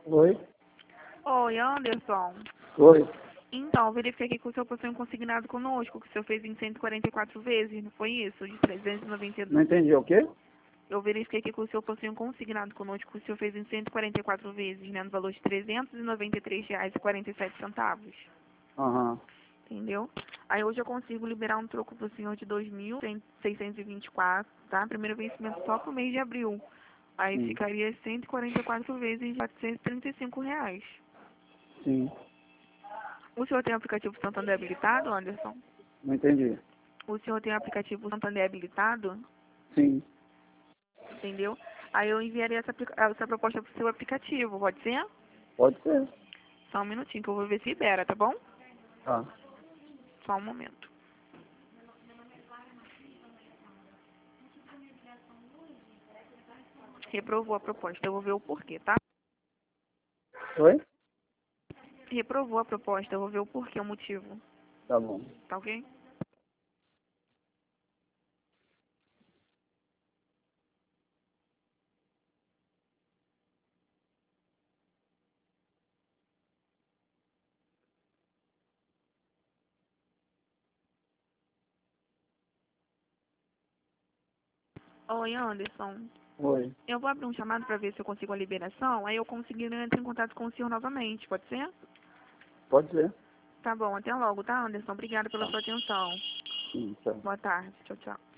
Oi? Oi, Anderson. Oi? Então, eu verifiquei aqui que o senhor possui um consignado conosco, que o senhor fez em 144 vezes, não foi isso? De 392. Não entendi o quê? Eu verifiquei aqui que o senhor possui um consignado conosco, que o senhor fez em 144 vezes, né? No valor de R$ 393,47. Aham. Entendeu? Aí hoje eu consigo liberar um troco pro senhor de 2.624, tá? Primeiro vencimento só pro mês de abril. Aí Sim. ficaria 144 vezes de R$ 435. Sim. O senhor tem o aplicativo Santander habilitado, Anderson? Não entendi. O senhor tem o aplicativo Santander habilitado? Sim. Entendeu? Aí eu enviaria essa proposta pro seu aplicativo, pode ser? Pode ser. Só um minutinho que eu vou ver se libera, tá bom? Tá. Só um momento. Reprovou a proposta, eu vou ver o porquê, tá? Oi? Reprovou a proposta, eu vou ver o porquê, o motivo. Tá bom. Tá ok? Oi, Anderson. Oi? Eu vou abrir um chamado para ver se eu consigo a liberação, aí eu conseguir entrar em contato com o senhor novamente, pode ser? Pode ser. Tá bom, até logo, tá, Anderson? Obrigada pela Tá. sua atenção. Sim, tá. Boa tarde. Tchau, tchau.